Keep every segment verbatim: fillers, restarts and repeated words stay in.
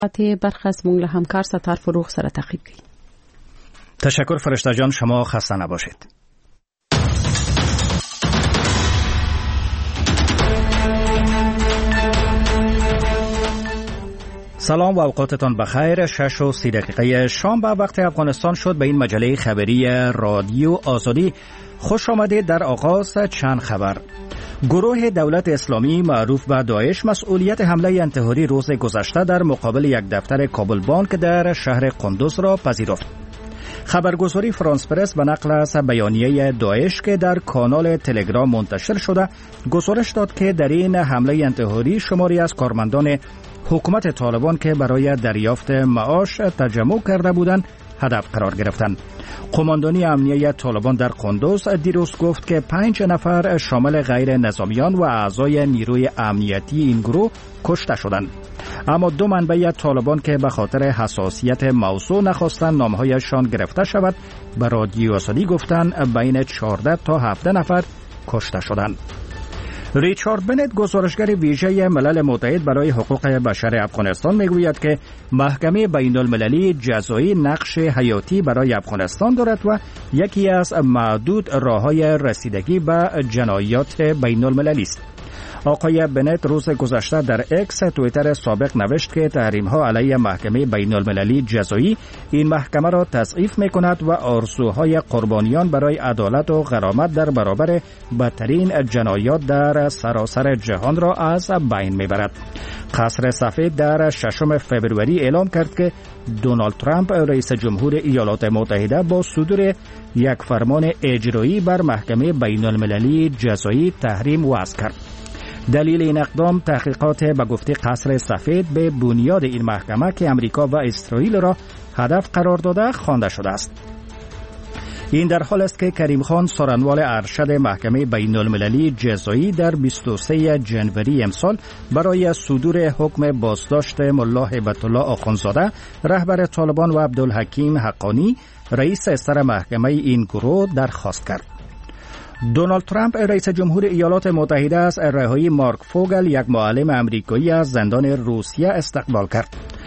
برخی از مونږ له همکار ستار فروغ سره تعقیب کړئ. تشکر فرشته جان، شما خسته نباشید. سلام و اوقاتتان بخیر. شش و سی دقیقه شام به وقت افغانستان شد. به این مجله خبری رادیو آزادی خوش آمدید. در آغاز چند خبر. گروه دولت اسلامی معروف به داعش مسئولیت حمله انتحاری روز گذشته در مقابل یک دفتر کابل بانک در شهر قندوز را پذیرفت. خبرگزاری فرانس پرس به نقل از بیانیه داعش که در کانال تلگرام منتشر شده گزارش داد که در این حمله انتحاری شماری از کارمندان حکومت طالبان که برای دریافت معاش تجمع کرده بودند هدف قرار گرفتند. قماندانی امنیه طالبان در قندوز دیروز گفت که پنج نفر شامل غیر نظامیان و اعضای نیروی امنیتی این گروه کشته شدند. اما دو منبع طالبان که به خاطر حساسیت موضوع نخواستند نامهایشان گرفته شود به رادیو آزادی گفتند بین چهارده تا هفده نفر کشته شدند. ریچارد بنت، گزارشگر ویژه ملل متحد برای حقوق بشر افغانستان، میگوید که محکمه بین المللی جزایی نقش حیاتی برای افغانستان دارد و یکی از معدود راه‌های رسیدگی به جنایات بین المللی است. آقای بنت روز گذشته در اکس توییتر سابق نوشت که تحریم‌ها علیه محکمه بین المللی جزایی این محکمه را تضعیف می‌کند و آرزوهای قربانیان برای عدالت و غرامت در برابر بدترین جنایات در سراسر جهان را از بین می‌برد. قصر سفید در ششم فوریه اعلام کرد که دونالد ترامپ رئیس جمهور ایالات متحده با صدور یک فرمان اجرایی بر محکمه بین المللی جزایی تحریم وضع کرد. دلیل این اقدام تحقیقات به گفته قصر سفید به بنیاد این محکمه که امریکا و اسرائیل را هدف قرار داده خوانده شده است. این در حال است که کریم خان سارنوال ارشد محکمه بین المللی جزایی در بیست و سوم ژانویه امسال برای صدور حکم بازداشت ملا هیبت الله آخوندزاده رهبر طالبان و عبدالحکیم حقانی رئیس استر محکمه این گروه درخواست کرد. دونالد ترامپ رئیس جمهور ایالات متحده از رهایی مارک فوگل، یک معلم امریکایی از زندان روسیه، استقبال کرد.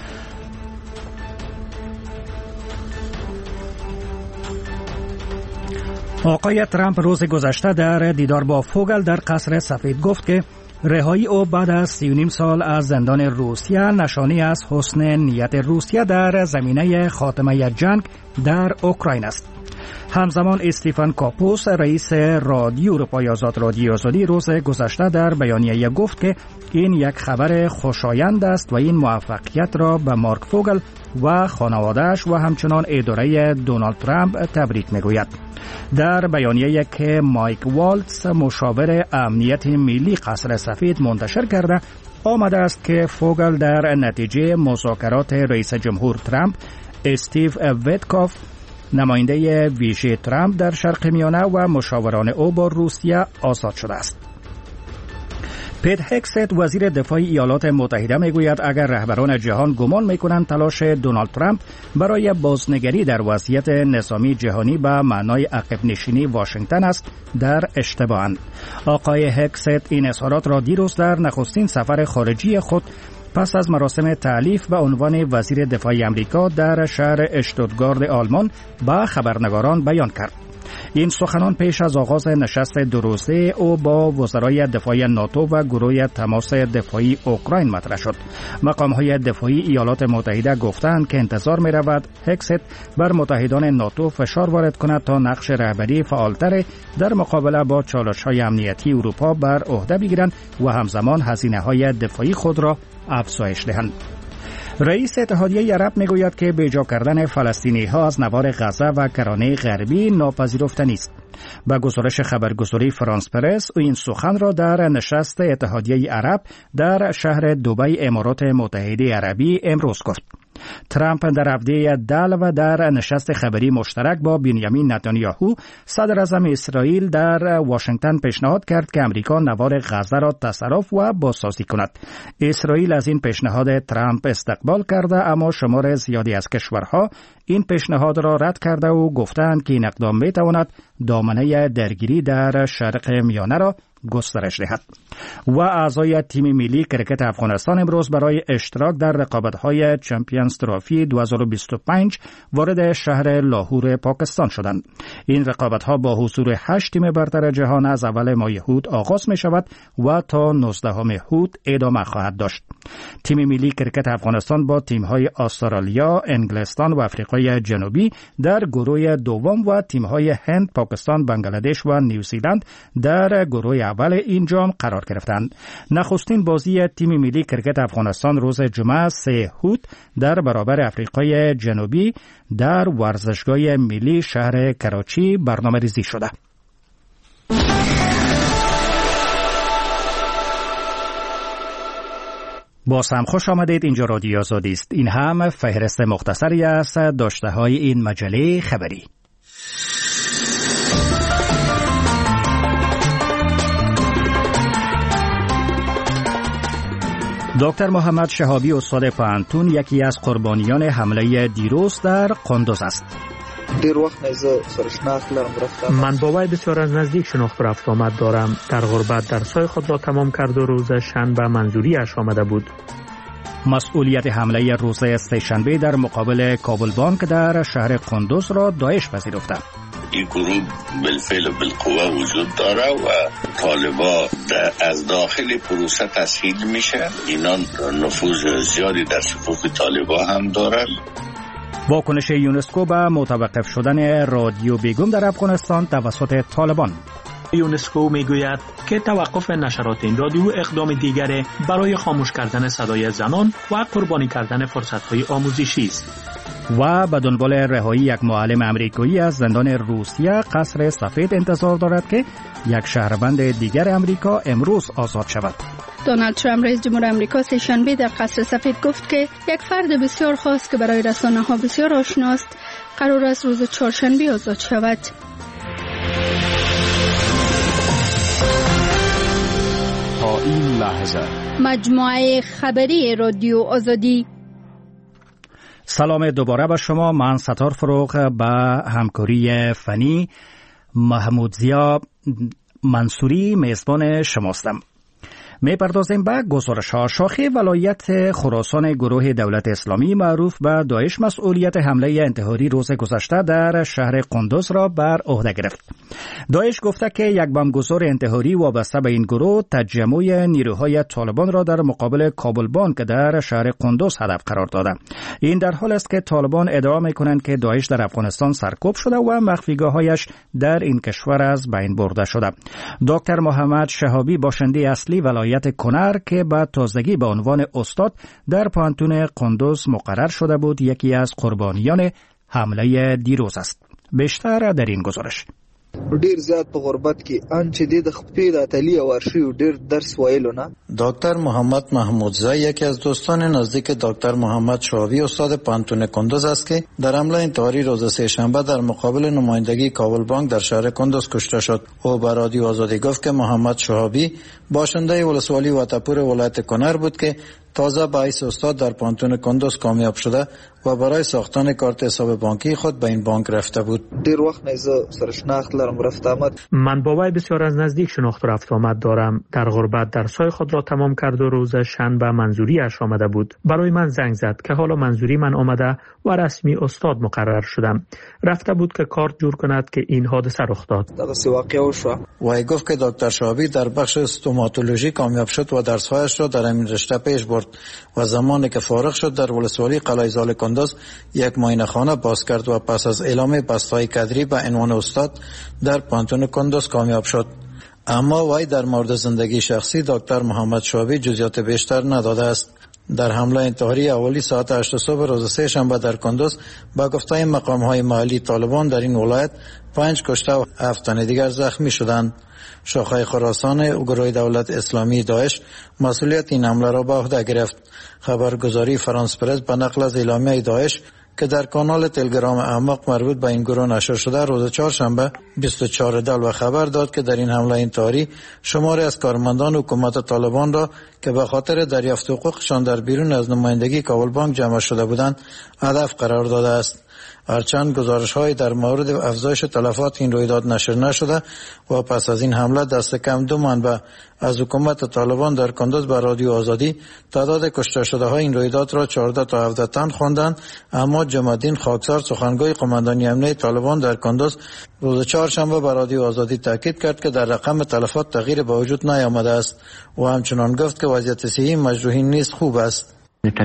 آقای ترامپ روز گذشته در دیدار با فوگل در قصر سفید گفت که رهایی او بعد از سی و نیم سال از زندان روسیه نشانی از حسن نیت روسیه در زمینه خاتمه جنگ در اوکراین است. همزمان استیفن کاپوس رئیس رادیو اروپای آزاد رادیو آزادی روز گذشته در بیانیه گفت که این یک خبر خوشایند است و این موفقیت را به مارک فوگل و خانواده‌اش و همچنان اداره دونالد ترامپ تبریک میگوید. در بیانیه که مایک والتز مشاور امنیت ملی قصر سفید منتشر کرده آمده است که فوگل در نتیجه مذاکرات رئیس جمهور ترامپ استیو ویتکاف نماینده ویژه ترامپ در شرق میانه و مشاوران او با روسیه آزاد شده است. پیت هکست وزیر دفاع ایالات متحده میگوید اگر رهبران جهان گمان میکنند تلاش دونالد ترامپ برای بازنگری در وضعیت نظامی جهانی به معنای عقب نشینی واشنگتن است در اشتباهند. آقای هکست این اظهارات را دیروز در نخستین سفر خارجی خود پس از مراسم تعلیف به عنوان وزیر دفاع آمریکا در شهر اشتوتگارت آلمان به خبرنگاران بیان کرد. این سخنان پیش از آغاز نشست دو روزه او با وزرای دفاع ناتو و گروه تماس دفاعی اوکراین مطرح شد. مقام‌های دفاعی ایالات متحده گفتند که انتظار می‌رود هکست بر متحدان ناتو فشار وارد کند تا نقش رهبری فعالتر در مقابله با چالش‌های امنیتی اروپا بر عهده بگیرند و همزمان هزینه‌های دفاعی خود را افزایش دهند. رئیس اتحادیه عرب میگوید که بیجا کردن فلسطینی ها از نوار غزه و کرانه غربی ناپذیرفتنی است. با گزارش خبرگزاری فرانس پرس او این سخن را در نشست اتحادیه عرب در شهر دبی امارات متحده عربی امروز گفت. ترامپ در هفته دل و در نشست خبری مشترک با بنیامین نتانیاهو صدر اعظم اسرائیل در واشنگتن پیشنهاد کرد که امریکا نوار غزه را تصرف و بازسازی کند. اسرائیل از این پیشنهاد ترامپ استقبال کرده اما شمار زیادی از کشورها این پیشنهاد را رد کرده و گفتند که این اقدام میتواند دامنه درگیری در شرق میانه را گسترش دهد. و اعضای تیم ملی کرکت افغانستان امروز برای اشتراک در رقابت‌های چمپیونز ترافی دو هزار و بیست و پنج وارد شهر لاهور پاکستان شدند. این رقابت‌ها با حضور هشت تیم برتر جهان از اول ماه هود آغاز می شود و تا نوزدهم هود ادامه خواهد داشت. تیم ملی کرکت افغانستان با تیم‌های استرالیا، انگلستان و آفریقای جنوبی در گروه دوم و تیم‌های هند، پاکستان، بنگلادش و نیوزیلند در گروه اول این جام قرار گرفتند. نخستین بازی تیم ملی کرکت افغانستان روز جمعه سه هود در برابر آفریقای جنوبی در ورزشگاه ملی شهر کراچی برنامه‌ریزی شده. باز هم خوش آمدید. اینجا رادیو آزادی است. این هم فهرست مختصری است داشته های این مجله خبری. دکتر محمد شهابی استاد پوهنتون یکی از قربانیان حمله دیروز در قندوز است. دیر وقت نیزه سرشناخت لرم رفتم. من با وی بسیار از نزدیک شناخت و رفت آمد دارم. در غربت درسای خود را تمام کرد و روز شنبه منظوری اش آمده بود. مسئولیت حمله روز سه‌شنبه در مقابل کابل بانک در شهر قندوز را داعش پذیرفته. این گروه بالفعل و بالقوه وجود داره و طالبا از داخل پروسه تسهیل میشه. اینا نفوذ زیادی در صفوف طالبا هم دارن. واکنش یونسکو به متوقف شدن رادیو بیگم در افغانستان توسط طالبان. یونسکو میگوید که توقف نشرات این رادیو اقدام دیگری برای خاموش کردن صدای زنان و قربانی کردن فرصت‌های آموزشی است. و به دنبال رهایی یک معلم امریکایی از زندان روسیه قصر سفید انتظار دارد که یک شهروند دیگر امریکا امروز آزاد شود. دونالد ترامپ رئیس جمهور آمریکا سه‌شنبه در قصر سفید گفت که یک فرد بسیار خاص که برای رسانه‌ها بسیار آشناست قرار است روز چهارشنبه آزاد شود. تا این لحظه مجموعه خبری رادیو آزادی. سلام دوباره به شما. من ستار فروغ به همکاری فنی محمود زیا منصوری میزبان شماستم. می پردازیم به گزارش ها. شاخه ولایت خراسان گروه دولت اسلامی معروف به داعش مسئولیت حمله انتحاری روز گذشته در شهر قندوز را بر عهده گرفت. داعش گفته که یک بمبگذار انتحاری وابسته به این گروه تجمع نیروهای طالبان را در مقابل کابل بانک در شهر قندوز هدف قرار داده. این در حال است که طالبان ادعا می‌کنند که داعش در افغانستان سرکوب شده و مخفیگاه‌هایش در این کشور از بین برده شده. دکتر محمد شهابی باشنده اصلی ولایت کنر که به تازگی به عنوان استاد در پوهنتون قندوز مقرر شده بود یکی از قربانیان حمله دیروز است. بیشتر در این گزارش. ډیر زیات په غربت کې ان چې د خپې د اتلی او ورشي ډیر درس وایلو نه. دکتر محمد محمودزی یکی از دوستان نزدیک دکتر محمد شهابی استاد پوهنتون قندوز است که در حمله انتحاری روز سه‌شنبه در مقابل نمایندگی کابل بانک در شهر قندوز کشته شد. او به رادیو آزادی گفت که محمد شهابی باشنده ولسوالی وطپور ولایت کنر بود که تازه به حیث استاد در پوهنتون قندوز کامیاب شده و برای ساختن کارت حساب بانکی خود به این بانک رفته بود. دیر وقت نیزه سرشناخت لرم رفت آمد. من با وی بسیار از نزدیک شناخت و رفت آمد دارم. در غربت درسای خود را تمام کرد و روز شنبه منظوری اش آمده بود. برای من زنگ زد که حالا منظوری من آمده و رسمی استاد مقرر شدم. رفته بود که کارت جور کند که این حادثه رخ داد. دغه واقعه شو. وی گفت که دکتر شهابی در بخش استوماتولوژی کامیاب شد و درسهایش را در این رشته پیش برد و زمانی که فارغ شد در ولسوالی قلعه زال قندوز یک معاینه خانه باز کرد و پس از اعلام بستای کدری به عنوان استاد در پوهنتون قندوز کامیاب شد. اما وی در مورد زندگی شخصی دکتر محمد شهابی جزئیات بیشتر نداده است. در حمله انتحاری اولی ساعت هشت صبح روز سه شنبه در قندوز با گفته مقام‌های محلی طالبان در این ولایت پنج کشته و هفت تن دیگر زخمی شدند. شاخه خراسان گروه دولت اسلامی داعش مسئولیت این حمله را به عهده گرفت. خبرگزاری فرانس پرس به نقل از اعلامیه داعش که در کانال تلگرام احمق مربوط به این گروه نشر شده روز چهارشنبه بیست و چهار دل و خبر داد که در این حمله انتحاری شماری از کارمندان حکومت طالبان را که به خاطر دریافت حقوقشان در بیرون از نمایندگی کابل بانک جمع شده بودند هدف قرار داده است. هرچند گزارش‌های در مورد افزایش تلفات این رویداد نشر نشده و پس از این حمله دست کم دو منبع از حکومت طالبان در کندوز به رادیو آزادی تعداد کشته شده های این رویداد را چهارده تا هفده تن خواندند. اما جمع‌الدین خاکسار سخنگوی قماندانی امنیه طالبان در کندوز روز چهارشنبه به رادیو آزادی تاکید کرد که در رقم تلفات تغییر به وجود نیامده است و همچنان گفت که وضعیت صحی مجروحین نیز خوب است.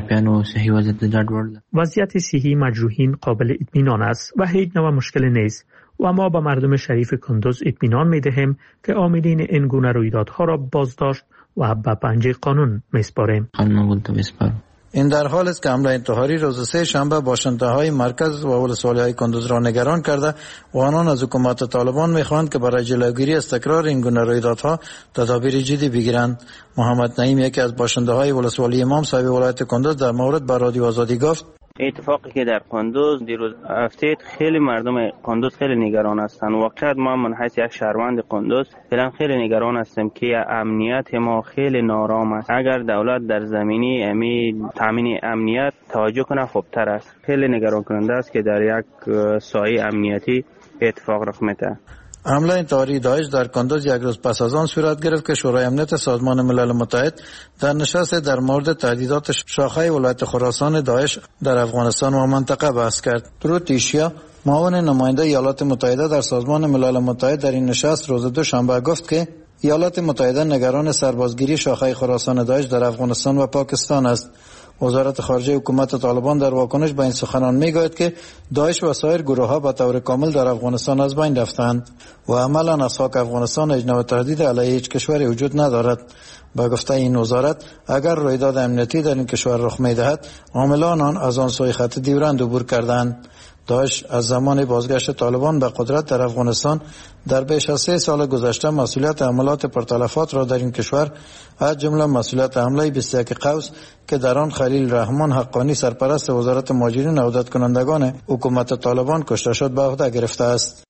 وضعیت صحی مجروحین قابل اطمینان است و هیچ نوع مشکل نیست و ما به مردم شریف کندوز اطمینان می‌دهیم که عاملین این گونه رویدادها را بازداشت و به پنجه قانون می‌سپاریم. این در حال است که حمله انتحاری روز سه شنبه باشنده‌های مرکز و ولسوالی‌های کندوز را نگران کرده و آنان از حکومت طالبان می‌خواهند که برای جلوگیری از تکرار این گونه رویدادها تدابیر جدی بگیرند. محمد نعیم، یکی از باشنده‌های ولسوالی امام صاحب ولایت کندوز، در مورد با رادیو آزادی گفت: اتفاقی که در کندوز دیروز افتاد، خیلی مردم کندوز خیلی نگران هستند. واقعا ما من حیث یک شهروند کندوز فعلا خیلی نگران هستیم که امنیت ما خیلی نارام است. اگر دولت در زمینی امید تامین امنیت توجه کنه خوبتر است. خیلی نگران کننده است که در یک سایه امنیتی اتفاق رخ میده. حمله انتحاری داعش در کندوز یک روز پس از آن صورت گرفت که شورای امنیت سازمان ملل متحد در نشست در مورد تهدیدات شاخه ولایت خراسان داعش در افغانستان و منطقه بحث کرد. درود ایشیا، معاون نماینده ایالات متحده در سازمان ملل متحد، در این نشست روز دوشنبه گفت که ایالات متحده نگران سربازگیری شاخه خراسان داعش در افغانستان و پاکستان است. وزارت خارجه حکومت طالبان در واکنش به این سخنان میگوید که داعش و سایر گروه‌ها به طور کامل در افغانستان از بین رفتند و عملاً از خاک افغانستان هیچ نوع تهدید علیه هیچ کشوری وجود ندارد. با گفته این وزارت، اگر رویداد امنیتی در این کشور رخ می‌دهد، عاملان آن از آن سوی خط دیورند عبور کردند. داعش از زمان بازگشت طالبان به قدرت در افغانستان در بیش از سه سال گذشته مسئولیت حملات پرتلفات را در این کشور، از جمله مسئولیت حمله بیست و یک قوس که در آن خلیل رحمان حقانی سرپرست وزارت مهاجرین و عودت کنندگان حکومت طالبان کشته شد، به عهده گرفته است.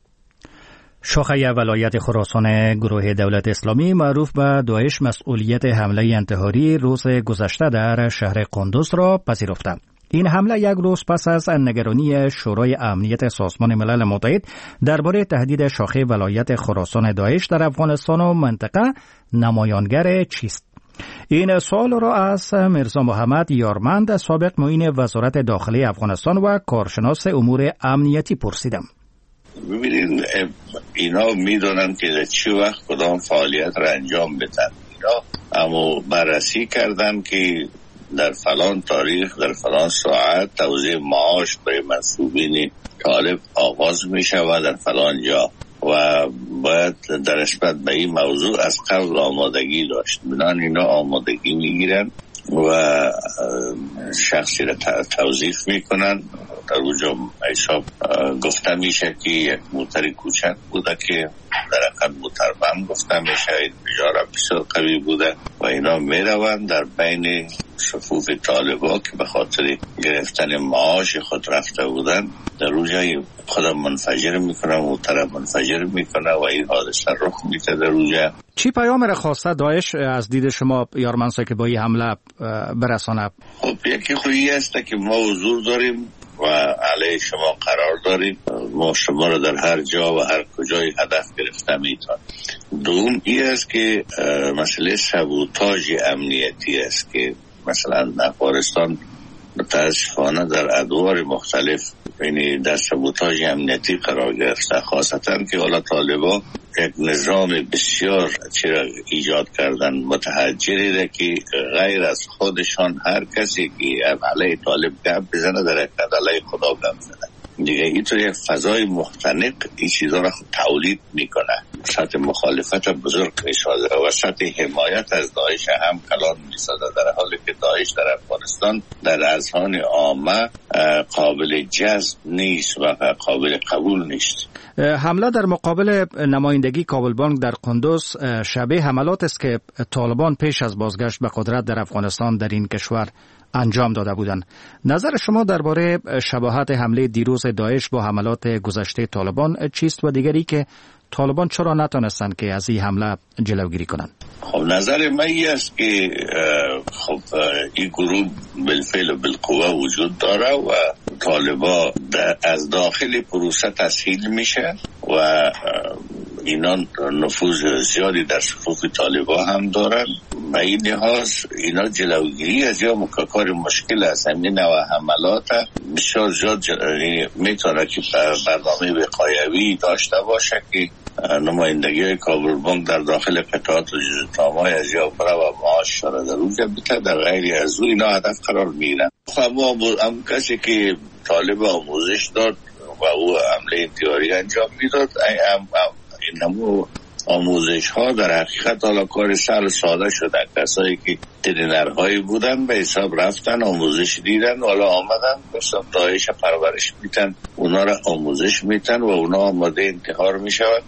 شاخه ولایت خراسان گروه دولت اسلامی معروف به داعش مسئولیت حمله انتحاری روز گذشته در شهر قندوز را پذیرفته. این حمله یک روز پس از نگرانی شورای امنیت سازمان ملل متحد درباره تهدید شاخه ولایت خراسان داعش در افغانستان و منطقه نمایانگر چیست؟ این سوال را از میرزا محمد یارمند، سابق معین وزارت داخلی افغانستان و کارشناس امور امنیتی پرسیدم. ببینید، اینا میدونن که در چه وقت کدام فعالیت را انجام بدن. اینا اما بررسی کردن که در فلان تاریخ در فلان ساعت توزیع معاش برای منصوبین طالب آغاز می شود در فلان جا و باید در نسبت به این موضوع از قبل آمادگی داشت. بنان اینا آمادگی می گیرن و شخصی را توظیف می کنن. در اونجا حساب گفته میشه که یک موتر کوچک بوده که در اقل موتربند گفته میشه، بجاره بسیار قوی بوده و اینا میروند در بین صفوف طالبا که به خاطر گرفتن معاش خود رفته بودن، در اونجا خودم منفجر میکنه، موتر منفجر میکنه و این حادثه رخ میده در اونجا. چی پیام را خواسته داعش از دید شما یارمنسا که با این حمله برسانه؟ خب یکی خویی است که ما حضور داریم و علیه شما قرار داریم، ما شما را در هر جا و هر کجای هدف گرفته میتون. دوم این است که مسئله سابوتاژ امنیتی است که مثلا افغانستان متاسفانه در ادوار مختلف یعنی در سابوتاژ امنیتی قرار گرفته، خاصتا که حالا طالبا یک نظام بسیار چرا ایجاد کردن متحجری را که غیر از خودشان هر کسی که علیه طالب گپ بزنه در حقیقت علیه خدا گپ بزنه دیگه. اینطور یک فضای مختنق این چیزا را تولید میکنه، سطح مخالفت بزرگ میسازه و سطح حمایت از داعش هم کلان میسازه، در حالی که داعش در افغانستان در اذهان عامه قابل جذب نیست و قابل قبول نیست. حمله در مقابل نمایندگی کابل بانک در قندوز شبیه حملات است که طالبان پیش از بازگشت به قدرت در افغانستان در این کشور انجام داده بودند. نظر شما درباره شباهت حمله دیروز داعش با حملات گذشته طالبان چیست و دیگری که طالبان چرا نتونستند که از این حمله جلوگیری کنند؟ خب نظر من این است که خب این گروه بالفعل و بالقوه وجود داره و طالبا از داخل پروسه تسهیل میشه و اینا نفوذ زیادی در صفوف طالبا هم دارن. به این لحاظ اینا جلوگیری از یا مکاکار مشکل از همین و حملات بسیار زیاد میتونه که برنامه وقایوی داشته باشه که نمایندگی کابل بانک در داخل قطعات و جزتامای از یا برا و معاش را در اونجا بیته در غیر از او اینا هدف قرار میگیرن. اما هم کسی که طالب آموزش داد و او عمله انتحاری انجام میداد، این نمو آموزش ها در حقیقت حالا کار سر ساده شدن. کسایی که ترینرهایی بودن به حساب رفتن آموزش دیدن، حالا آمدن به حساب دایش پرورش میتن، اونا را آموزش میتن و اونا آماده انتحار میشود.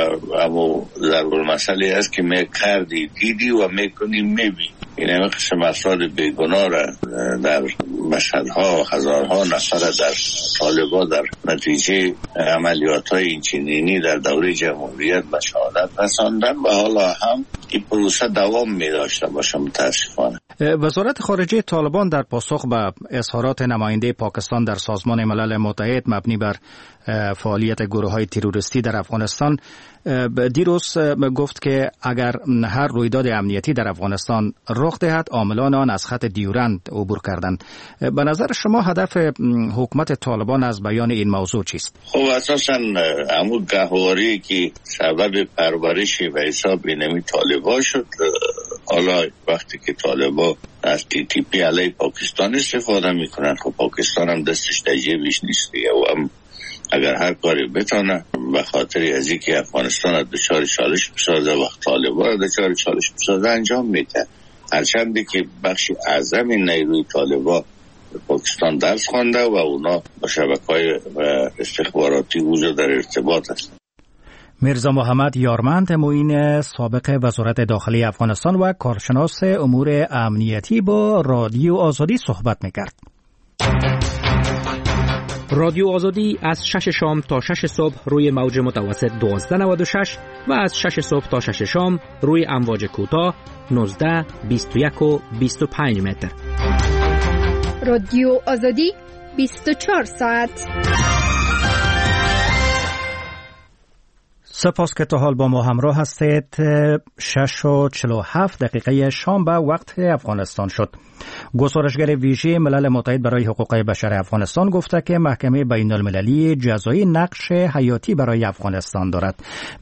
اما ضرور مسئله است که می کردی دیدی و میکنی میبینی. این همه قسم افراد بیگناه را در مشهدها هزارها نفر در طالبا در نتیجه عملیات های اینچنینی در دوره جمهوریت به شهادت رساندن و حالا هم این پروسه دوام می داشته باشه متاسفانه. وزارت خارجه طالبان در پاسخ به اظهارات نماینده پاکستان در سازمان ملل متحد مبنی بر فعالیت گروه‌های تروریستی در افغانستان دیروز گفت که اگر هر رویداد امنیتی در افغانستان رخ دهد عاملان آن از خط دیورند عبور کردند. به نظر شما هدف حکومت طالبان از بیان این موضوع چیست؟ خب اساساً همون گهواری که سبب پرورش و حساب اینمی طالبا شد، حالا وقتی که طالبا از تی تی پی علیه پاکستان استفاده میکنن، خب پاکستان هم دستش در جیبش نیست و هم اگر هر کاری بتونه به خاطر از اینکه افغانستان دچار چالش بسازه وقت طالبا را دچار چالش بسازه انجام میده. هرچندی که بخش اعظم نیروی طالبا پاکستان درس خوانده و اونا با شبکه‌های استخباراتی وجود در ارتباط هستند. میرزا محمد یارمند معین سابق وزارت داخلی افغانستان و کارشناس امور امنیتی با رادیو آزادی صحبت میکرد. رادیو آزادی از شش شام تا شش صبح روی موج متوسط دوازده نود و شش و از شش صبح تا شش شام روی امواج کوتاه نوزده، بیست و یک و بیست و پنج متر. رادیو آزادی بیست و چهار ساعت. سپاس که تا حال با ما همراه هستید. شش و چهل و هفت دقیقه شام به وقت افغانستان شد. گزارشگر ویژه ملل متحد برای حقوق بشر افغانستان گفته که محکمه بین المللی جزایی نقش حیاتی برای افغانستان دارد.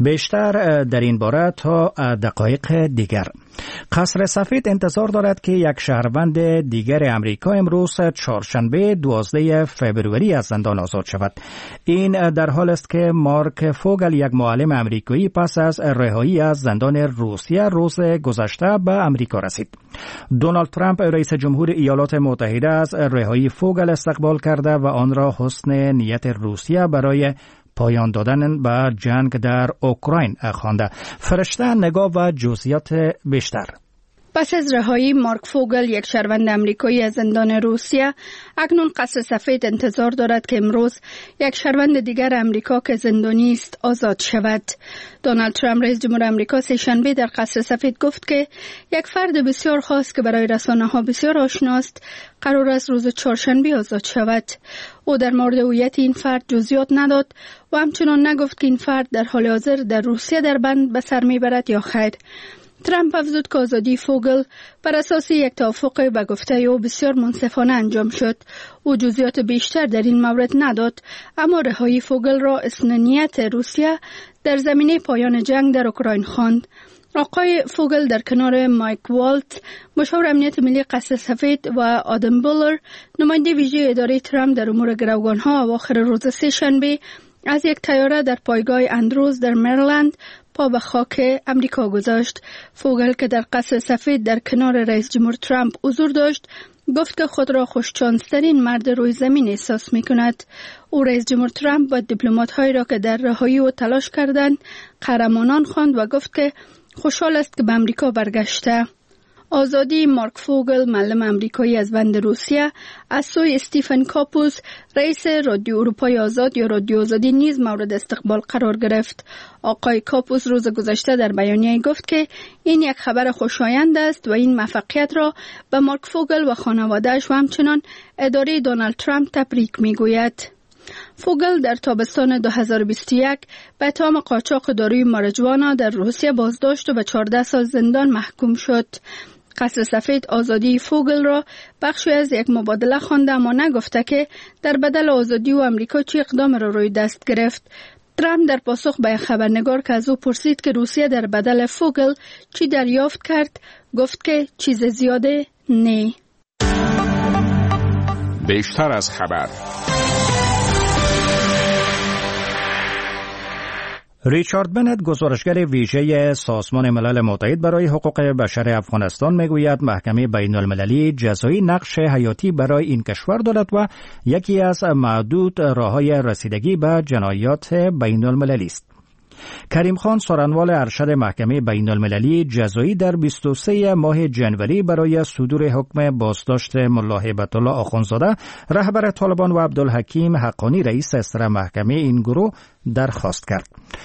بیشتر در این باره تا دقایق دیگر. قصر سفید انتظار دارد که یک شهروند دیگر امریکا امروز چهارشنبه دوازده فوریه از زندان آزاد شود. این در حال است که مارک فوگل، یک معلم امریکایی، پس از رهایی از زندان روسیه روز گذشته به امریکا رسید. دونالد ترامپ رئیس جمهور ایالات متحده از رهایی فوگل استقبال کرده و آن را حسن نیت روسیه برای پایان دادن به جنگ در اوکراین خوانده. فرشته نگاه و جزئیات بیشتر. پس از رهایی مارک فوگل، یک شهروند امریکایی از زندان روسیه، اکنون قصر سفید انتظار دارد که امروز یک شهروند دیگر امریکا که زندانی است آزاد شود. دونالد ترامپ رئیس جمهور امریکا سه‌شنبه در قصر سفید گفت که یک فرد بسیار خاص که برای رسانه‌ها بسیار آشناست قرار است روز چهارشنبه آزاد شود. او در مورد هویت این فرد جزئیات نداد و همچنان نگفت که این فرد در حال حاضر در روسیه در بند به سر میبرد یا خیر. ترامپ افزود که آزادی فوگل بر اساس یک توافق به گفته او بسیار منصفانه انجام شد. او جزئیات بیشتر در این مورد نداد، اما رهایی فوگل را اصلاحیت روسیه در زمینه پایان جنگ در اوکراین خواند. آقای فوگل در کنار مایک والت، مشاور امنیت ملی قصر سفید، و آدم بولر، نماینده ویژه اداره ترامپ در امور گروگانها، اواخر روز سه‌شنبه از یک طیاره در پایگاه اندروز در مریلند پا به خاک امریکا گذاشت. فوگل که در قصر سفید در کنار رئیس جمهور ترامپ حضور داشت، گفت که خود را خوششانسترین مرد روی زمین احساس می کند. او رئیس جمهور ترامپ با دیپلمات هایی را که در رهایی او تلاش کردند قهرمانان خواند و گفت که خوشحال است که به امریکا برگشته. آزادی مارک فوگل معلم امریکایی از بند روسیه از سوی استیفن کاپوس رئیس رادیو اروپای آزاد یا رادیو آزادی نیز مورد استقبال قرار گرفت. آقای کاپوس روز گذشته در بیانیه گفت که این یک خبر خوشایند است و این موفقیت را به مارک فوگل و خانواده‌اش و همچنان اداره دونالد ترامپ تبریک میگوید. فوگل در تابستان دو هزار و بیست و یک به اتهام قاچاق داروی ماریجوانا در روسیه بازداشت و به چهارده سال زندان محکوم شد. قصر سفید آزادی فوگل را بخشی از یک مبادله خوانده اما نگفته که در بدل آزادی و امریکا چه اقدام را روی دست گرفت. ترامپ در پاسخ به خبرنگار که از او پرسید که روسیه در بدل فوگل چی دریافت کرد گفت که چیز زیاده نه. بیشتر از خبر. ریچارد بنت گزارشگر ویژه سازمان ملل متحد برای حقوق بشر افغانستان میگوید محکمه بین المللی جزایی نقش حیاتی برای این کشور دارد و یکی از معدود راه‌های رسیدگی به جنایات بین المللی است. کریم خان سارنوال ارشد محکمه بین المللی جزایی در بیست و سوم ماه جنوری برای صدور حکم بازداشت ملا هیبت الله آخوندزاده رهبر طالبان و عبدالحکیم حقانی رئیس اصر محکمه این گروه درخواست کرد.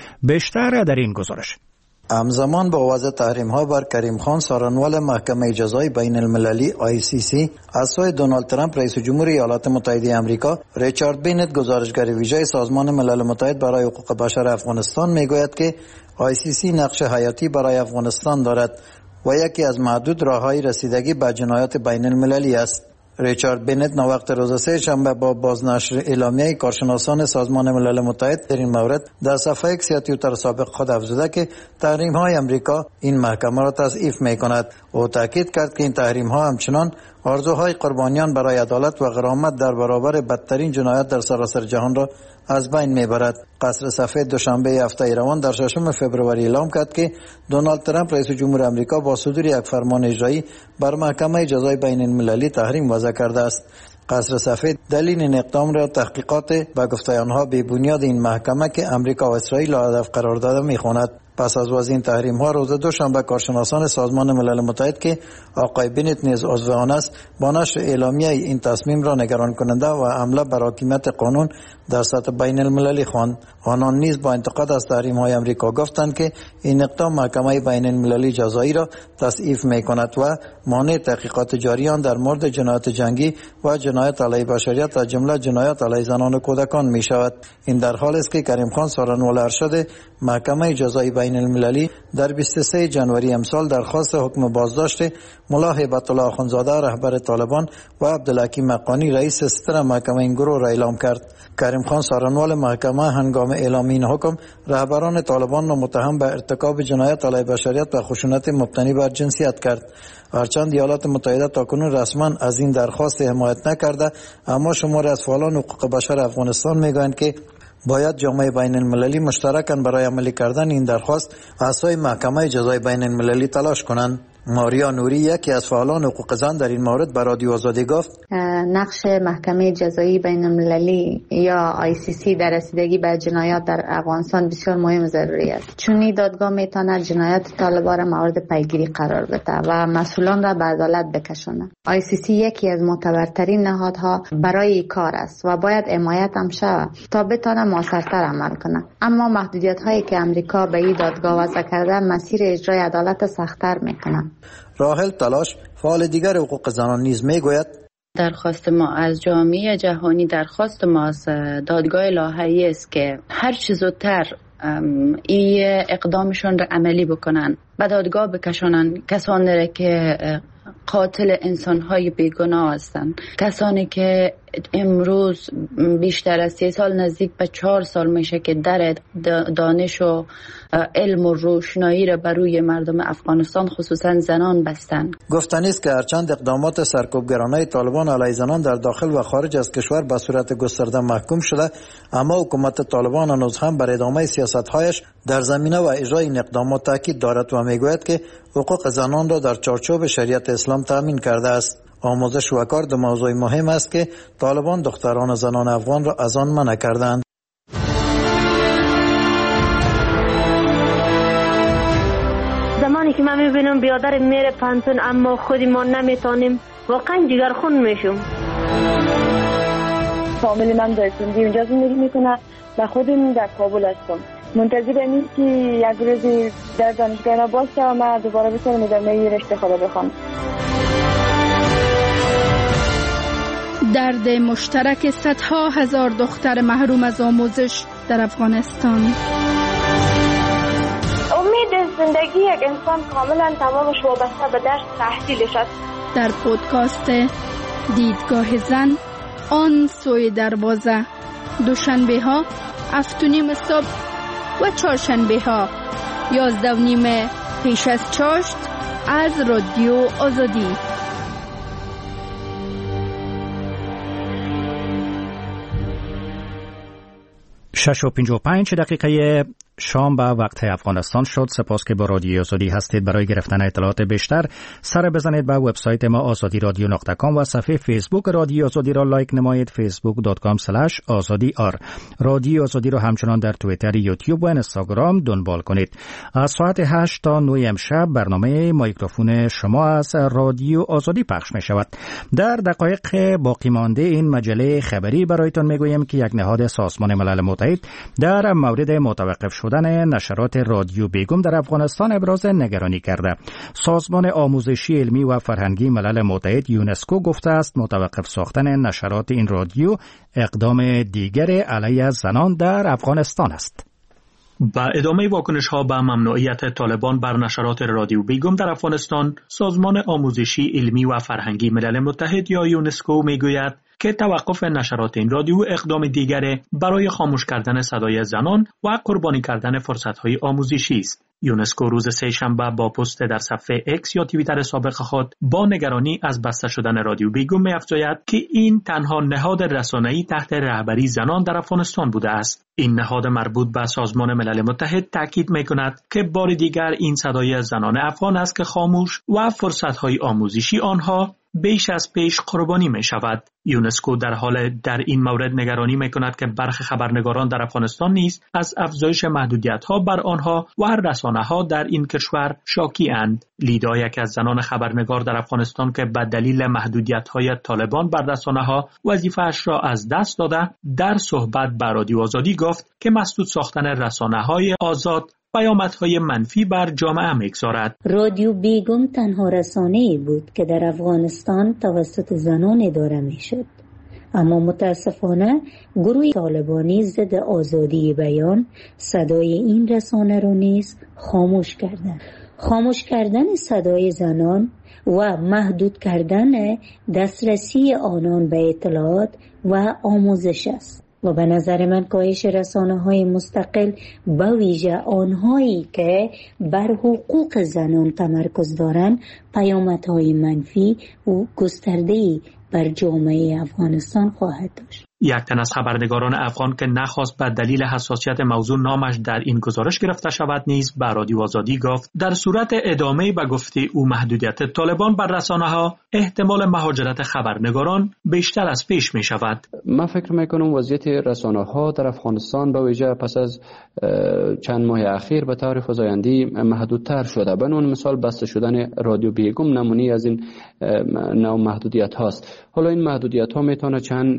بیشتر در این گزارش. همزمان با وضع تحریم ها بر کریم خان سارنوال محکمه جزایی بین المللی آی سی سی از سوی دونالد ترامپ رئیس جمهور ایالات متحده آمریکا، ریچارد بنت گزارشگر ویژه سازمان ملل متحد برای حقوق بشر افغانستان میگوید که آی سی سی نقش حیاتی برای افغانستان دارد و یکی از معدود راههای رسیدگی به جنایات بین المللی است. ریچارد بنت نوقت روز سه شنبه با بازنشر اعلامیه کارشناسان سازمان ملل متحد در این مورد در صفحه ایکس یا توییتر سابق خود افزوده که تحریم های امریکا این محکمه را تضعیف می کند. او تاکید کرد که این تحریم ها همچنان آرزوهای قربانیان برای عدالت و غرامت در برابر بدترین جنایات در سراسر جهان را از بین میبرد. قصر سفید دوشنبه هفته روان در ششم فوریه اعلام کرد که دونالد ترامپ رئیس جمهور آمریکا با صدور یک فرمان اجرایی بر محکمه جزای بین المللی تحریم وضع کرده است. قصر سفید دلیل این اقدام را تحقیقات به گفته آنها بی بنیاد این محکمه که امریکا و اسرائیل را هدف قرار داده میخواند. پس از وضع این تحریم ها روز دوشنبه کارشناسان سازمان ملل متحد که آقای بنت نیز عضو آن است با نشر اعلامیه این تصمیم را نگران کننده و حمله بر حاکمیت قانون در سطح بین المللی خواند. آنان نیز با انتقاد از تحریم های امریکا گفتند که این اقدام محکمه بین المللی جزایی را تضعیف می کند و مانع تحقیقات جاریان در مورد جنایات جنگی و جنایات علیه بشریت از جمله جنایات علیه زنان و کودکان می شود. این در حالی است که کریم خان سارنوال ارشد محکمه جزایی بین المللی در بیست و سوم ژانویه امسال درخواست حکم بازداشت ملا هیبت الله آخوندزاده رهبر طالبان و عبدالحکیم حقانی رئیس ستر محکمه این گروه را اعلام کرد. کریم خان سارنوال محکمه هنگام اعلام این حکم رهبران طالبان را متهم به ارتکاب جنایت علیه بشریت و خشونت مبتنی بر جنسیت کرد. هرچند ایالات متحده تاکنون رسما از این درخواست حمایت نکرده، اما شماری از فعالان حقوق بشر افغانستان میگویند که باید جامعه بین المللی مشترکاً برای عملی کردن این درخواست از سوی محکمه جزای بین المللی تلاش کنند. ماریا نوری یکی از فعالان حقوق زن در این مورد به رادیو آزادی گفت نقش محکمه جزایی بین المللی یا آی سی سی در رسیدگی به جنایات در افغانستان بسیار مهم و ضروری است، چون این دادگاه میتواند جنایات طالبان را مورد پیگیری قرار بده و مسئولان را به عدالت بکشاند. آی سی سی یکی از معتبرترین نهادها برای این کار است و باید حمایت هم شود تا بتواند موثرتر عمل کند. اما محدودیت هایی که امریکا به این دادگاه وضع کرده مسیر اجرای عدالت سخت‌تر میکنند. راحل تلاش فعال دیگر حقوق زنان نیز میگوید درخواست ما از جامعه جهانی، درخواست ما از دادگاه لاهایی است که هر چه زودتر این اقدامشون را عملی بکنن، به دادگاه بکشانن کسانی را که قاتل انسان‌های بیگناه هستند، کسانی که امروز بیشتر از سه سال نزدیک به چهار سال میشه که در دانش و علم و روشنایی را بر روی مردم افغانستان خصوصا زنان بستند. گفتنی است که هرچند اقدامات سرکوبگرانه طالبان علیه زنان در داخل و خارج از کشور به صورت گسترده محکوم شده، اما حکومت طالبان هنوز هم بر ادامه سیاست‌هایش در زمینه و اجرای این اقدامات تاکید دارد و میگوید که حقوق زنان را در چارچوب شریعت اسلام تامین کرده است. آموزش و کار دو موضوع مهم است که طالبان دختران و زنان افغان را از آن منع کردند. زمانی که من را میبینم بیادر میره پانتون اما خودی ما نمیتونیم، واقعا جگرخون میشم. فامیلی من در سندی اونجا زندگی میکنه و خودم در کابل هستم. منتظر اینم که یک روزی در دانشگاه باشه و من دوباره بتونم ادامه رشته خود بخوام. درد مشترک صدها هزار دختر محروم از آموزش در افغانستان. امید زندگی یک انسان کاملا تمامش وابسته به درس تحصیلش است. در پودکاست دیدگاه زن آن سوی دروازه، دوشنبه ها هفت و نیم صبح و چهارشنبه ها یازده و نیم پیش از چاشت از رادیو آزادی. شش و پنج و پنج دقیقه شام به وقت افغانستان شد. سپاس که با رادیو آزادی هستید. برای گرفتن اطلاعات بیشتر سر بزنید به وبسایت ما آزادی رادیو نقطه کام و صفحه فیسبوک رادیو آزادی را لایک نمایید، فیسبوک دات کام اسلش آزادی آر. رادیو آزادی را همچنان در توییتر، یوتیوب و اینستاگرام دنبال کنید. از ساعت هشت تا نه امشب برنامه مایکروفون شما از رادیو آزادی پخش می شود. در دقایق باقی مانده این مجله خبری برایتان می گویم که یک نهاد سازمان ملل متحد در مورد متوقف شدن نشرات رادیو بیگم در افغانستان ابراز نگرانی کرده. سازمان آموزشی علمی و فرهنگی ملل متحد یونسکو گفته است متوقف ساختن نشرات این رادیو اقدام دیگر علیه زنان در افغانستان است. با ادامه واکنش ها به ممنوعیت طالبان بر نشرات رادیو بیگم در افغانستان، سازمان آموزشی علمی و فرهنگی ملل متحد یا یونسکو میگوید که توقف نشرات این رادیو اقدام دیگری برای خاموش کردن صدای زنان و قربانی کردن فرصت‌های آموزشی است. یونسکو روز سه شنبه با پست در صفحه اکس یا توییتر سابق خود با نگرانی از بسته شدن رادیو بیگم می‌افزاید که این تنها نهاد رسانه‌ای تحت رهبری زنان در افغانستان بوده است. این نهاد مربوط به سازمان ملل متحد تاکید می‌کند که بار دیگر این صدای زنان افغان است که خاموش و فرصت‌های آموزشی آنها بیش از پیش قربانی می شود. یونسکو در حال در این مورد نگرانی می کند که برخی خبرنگاران در افغانستان نیز از افزایش محدودیت ها بر آنها و رسانه ها در این کشور شاکی اند. لیدا، یک از زنان خبرنگار در افغانستان که به دلیل محدودیت های طالبان بر رسانه ها وظیفه‌اش را از دست داده، در صحبت با رادیو آزادی گفت که مسدود ساختن رسانه های آزاد پیامدهای منفی بر جامعه می‌گذارد. رادیو بیگم تنها رسانه‌ای بود که در افغانستان توسط زنان اداره می‌شد. اما متاسفانه گروه طالبانی ضد آزادی بیان صدای این رسانه را نیز خاموش کردند. خاموش کردن صدای زنان و محدود کردن دسترسی آنان به اطلاعات و آموزش است. و به نظر من کاهش رسانه‌های مستقل به ویژه آنهایی که بر حقوق زنان تمرکز دارند پیامدهای منفی و گسترده‌ای بر جامعه افغانستان خواهد داشت. یک تن از خبرنگاران افغان که نخواست به دلیل حساسیت موضوع نامش در این گزارش گرفته شود نیز به رادیو آزادی گفت در صورت ادامه به گفته او محدودیت طالبان بر رسانه‌ها احتمال مهاجرت خبرنگاران بیشتر از پیش می شود. من فکر می کنم وضعیت رسانه‌ها در افغانستان به ویژه پس از چند ماه اخیر به طور فزاینده‌ای محدودتر شده. به عنوان مثال بسته شدن رادیو بیگم نمونه‌ای از این نوع محدودیت هاست. حالا این محدودیت ها میتونه چند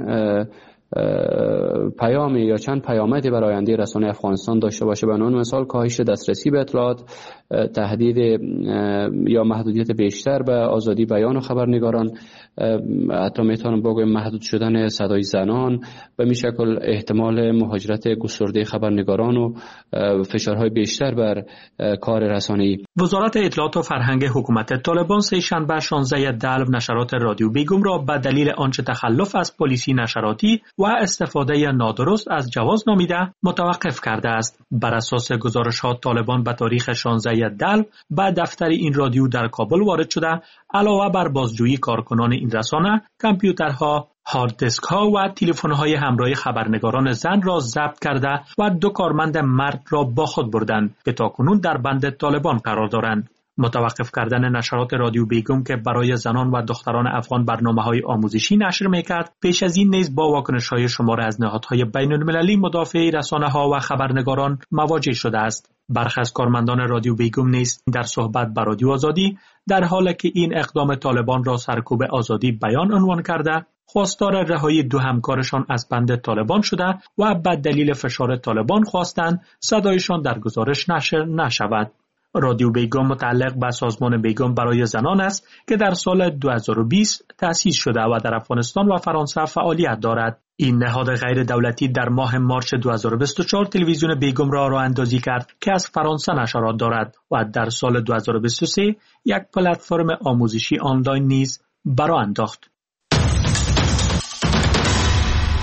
پیامی یا چند پیامدی برای آینده رسانه افغانستان داشته باشه. به عنوان مثال کاهش دسترسی به اطلاعات، تهدید یا محدودیت بیشتر به آزادی بیان و خبرنگاران، حتی میتونم بگویم محدود شدن صدای زنان، به می شکل احتمال مهاجرت گسترده خبرنگاران و فشارهای بیشتر بر کار رسانه‌ای. وزارت اطلاعات و فرهنگ حکومت طالبان سه شنبه شانزده دلو نشرات رادیو بیگم را به دلیل آنچه تخلف از پلیسی نشراتی و استفاده نادرست از جواز نامیده متوقف کرده است. بر اساس گزارش‌ها طالبان به تاریخ شانزده دلو به دفتر این رادیو در کابل وارد شده، علاوه بر بازجویی کارکنان این رسانه، کامپیوترها، هارد دیسک ها و تلفن های همراه خبرنگاران زن را ضبط کرده و دو کارمند مرد را با خود بردند که تاکنون در بند طالبان قرار دارند. متوقف کردن نشرات رادیو بیگم که برای زنان و دختران افغان برنامه‌های آموزشی نشر می‌کرد، پیش از این نیز با واکنش‌های شمار از نهادهای بین‌المللی مدافع رسانه‌ها و خبرنگاران مواجه شده است. برخی از کارمندان رادیو بیگم نیز در صحبت با رادیو آزادی در حالی که این اقدام طالبان را سرکوب آزادی بیان عنوان کرده، خواستار رهایی دو همکارشان از بند طالبان شده و به دلیل فشار طالبان خواستند صدایشان در گزارش نشر نشود. رادیو بیگم متعلق به سازمان بیگم برای زنان است که در سال دو هزار و بیست تأسیس شده و در افغانستان و فرانسه فعالیت دارد. این نهاد غیر دولتی در ماه مارچ دو هزار و بیست و چهار تلویزیون بیگم را راه اندازی کرد که از فرانسه نشرات دارد و در سال دو هزار و بیست و سه یک پلتفرم آموزشی آنلاین نیز برآ انداخت.